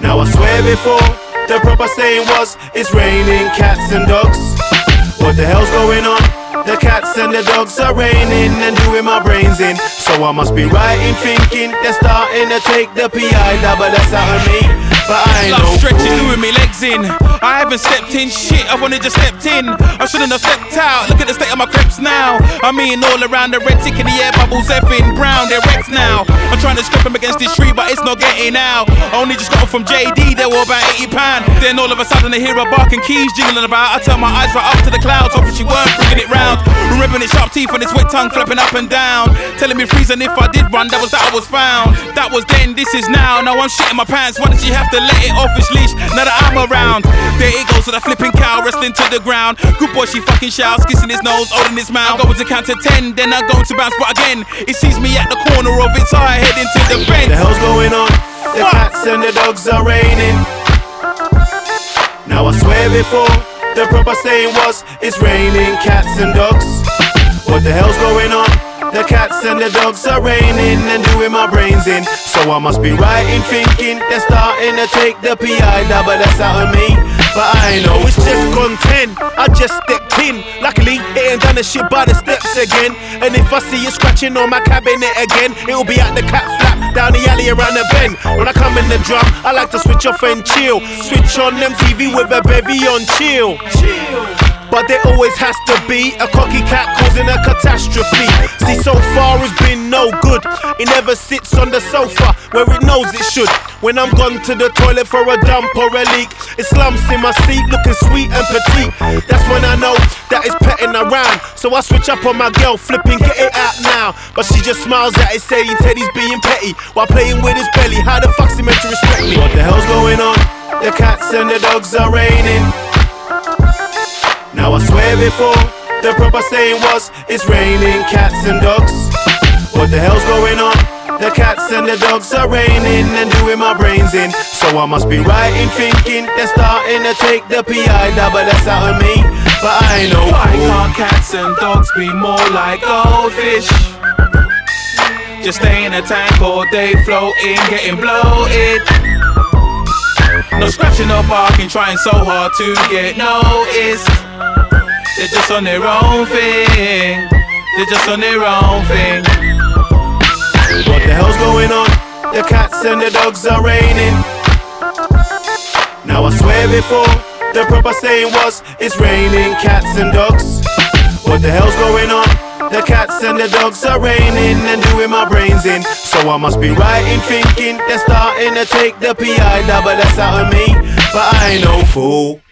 Now I swear before, the proper saying was, it's raining cats and dogs. What the hell's going on? The cats and the dogs are raining and doing my brains in. So I must be right in thinking they're starting to take the PI double that's out of me. But I ain't no stretching, doing me legs in. I haven't stepped in, shit, I've only just stepped in. I shouldn't have stepped out, look at the state of my creps now. I mean all around the red tick in the air bubbles effing brown, they're wrecked now. I'm trying to scrape them against this tree but it's not getting out. I only just got them from JD, they were about £80. Then all of a sudden I hear a barking keys jingling about. I turn my eyes right up to the clouds, hoping she weren't bringing it round. Ripping its sharp teeth and its wet tongue flapping up and down, telling me freeze, and if I did run, that was I was found. That was then, this is now. Now I'm shitting my pants, why did she have to let it off his leash now that I'm around? There it goes to the flipping cow, wrestling to the ground. Good boy, she fucking shouts, kissing his nose, holding his mouth. I'm going to count to 10, then I'm going to bounce, but again it sees me at the corner of its eye, heading to the fence. What the hell's going on? The cats and the dogs are raining. Now I swear before, the proper saying was, it's raining cats and dogs. What the hell's going on? The cats and the dogs are raining and doing my brains in. So I must be right in thinking they're starting to take the PI double that's out of me. But I ain't know, it's just gone 10. I just stepped in. Luckily, it ain't done the shit by the steps again. And if I see you scratching on my cabinet again, it'll be at the cat flap down the alley around the bend. When I come in the drum, I like to switch off and chill. Switch on them TV with a bevy on chill. But there always has to be a cocky cat causing a catastrophe. See, so far it's been no good. It never sits on the sofa where it knows it should. When I'm gone to the toilet for a dump or a leak, it slumps in my seat looking sweet and petite. That's when I know that it's petting around. So I switch up on my girl, flipping, get it out now. But she just smiles at it, saying Teddy's being petty while playing with his belly. How the fuck's he meant to respect me? What the hell's going on? The cats and the dogs are raining. Now I swear before, the proper saying was, it's raining cats and dogs. What the hell's going on? The cats and the dogs are raining and doing my brains in. So I must be right in thinking they're starting to take the PI double that's out of me. But I ain't no fool. Why can't cats and dogs be more like goldfish? Just stay in a tank all day, floating, getting bloated. No scratching, no barking, trying so hard to get noticed. They're just on their own thing. They're just on their own thing. What the hell's going on? The cats and the dogs are raining. Now I swear before, the proper saying was, it's raining cats and dogs. What the hell's going on? The cats and the dogs are raining and doing my brains in. So I must be right in thinking they're starting to take the PI double that's out of me. But I ain't no fool.